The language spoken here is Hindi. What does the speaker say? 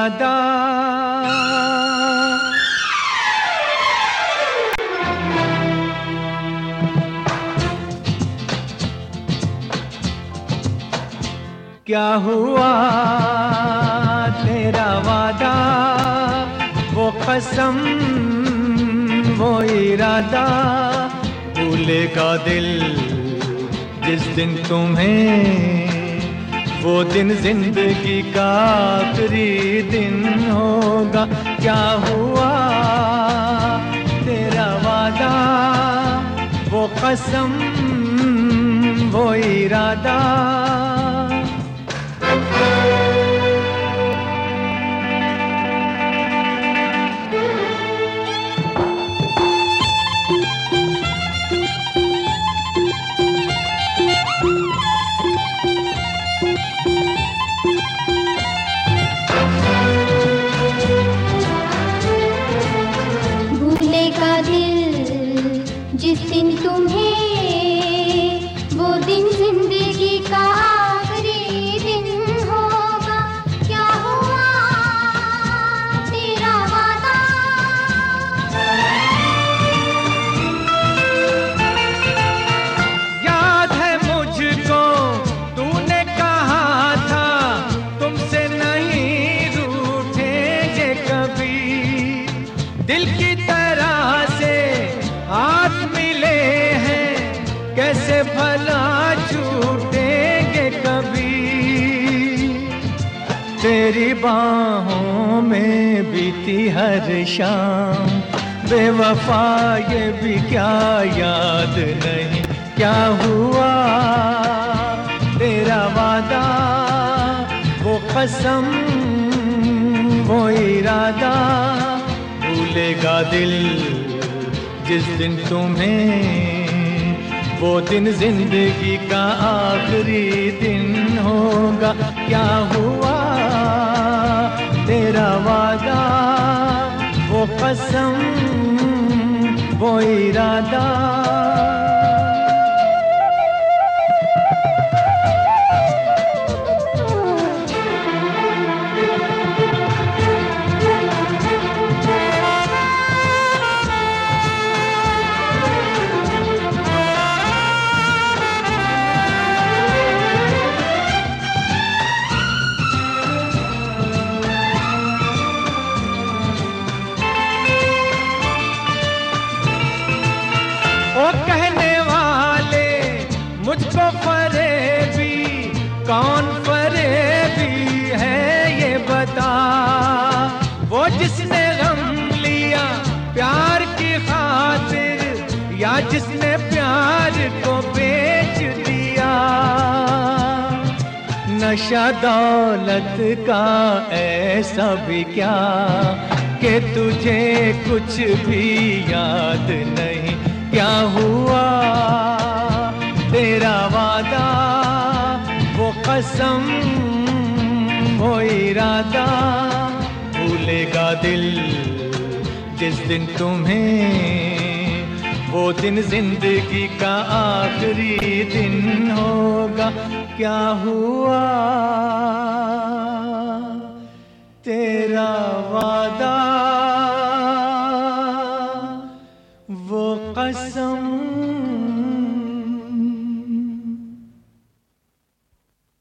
वादा। क्या हुआ तेरा वादा, वो कसम वो इरादा, भूलेगा दिल जिस दिन तुम्हें, वो दिन जिंदगी का आखिरी दिन होगा। क्या हुआ तेरा वादा, वो कसम वो इरादा। भूलेगा दिल जिस दिन तुम्हें, वो दिन जिंदगी का आखिरी दिन होगा। क्या हुआ तेरा वादा। याद है मुझको तूने कहा था, तुमसे नहीं रूठेंगे कभी। दिल की तरह से हाथ मिले हैं, कैसे भला छूटेंगे कभी। तेरी बाहों में बीती हर शाम, बेवफा ये भी क्या याद नहीं। क्या हुआ तेरा वादा, वो कसम वो इरादा, भूलेगा दिल जिस दिन तुम्हें, वो दिन जिंदगी का आखिरी दिन होगा। क्या हुआ तेरा वादा, वो कसम वो इरादा। ओ कहने वाले मुझको फरेबी, कौन फरेबी है ये बता। वो जिसने गम लिया प्यार की खातिर, या जिसने प्यार को बेच दिया। नशा दौलत का ऐसा भी क्या कि तुझे कुछ भी याद नहीं। क्या हुआ तेरा वादा, वो कसम वो इरादा, भूलेगा दिल जिस दिन तुम्हें, वो दिन जिंदगी का आखिरी दिन होगा। क्या हुआ तेरा वादा, वो कसम